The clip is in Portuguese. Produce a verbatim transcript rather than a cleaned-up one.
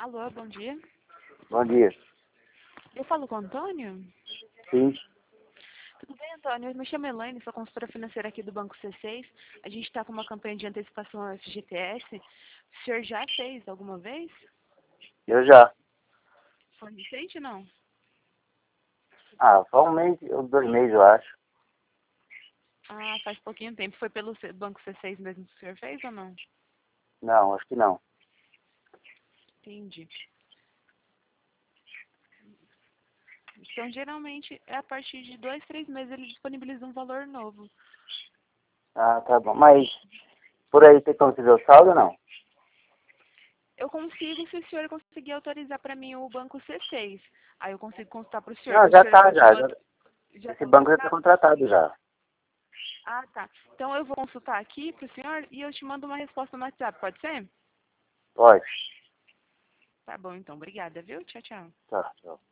Alô, bom dia. Bom dia. Eu falo com o Antônio? Sim. Tudo bem, Antônio? Eu me chamo Elaine, sou consultora financeira aqui do Banco C seis. A gente está com uma campanha de antecipação ao F G T S. O senhor já fez alguma vez? Eu já. Foi recente ou não? Ah, só um mês ou dois meses, eu acho. Ah, faz pouquinho tempo. Foi pelo C- Banco C seis mesmo que o senhor fez ou não? Não, acho que não. Entendi. Então, geralmente, é a partir de dois, três meses eles disponibilizam um valor novo. Ah, tá bom. Mas por aí tem como você ver o saldo ou não? Eu consigo se o senhor conseguir autorizar para mim o Banco C seis. Aí eu consigo consultar para o senhor. Não, O já senhor tá, te já. manda... já. Já Esse está banco já tá autorizado? contratado já. Ah, tá. Então eu vou consultar aqui para o senhor e eu te mando uma resposta no WhatsApp, pode ser? Pode. Tá bom, então. Obrigada, viu? Tchau, tchau. Tá, tchau.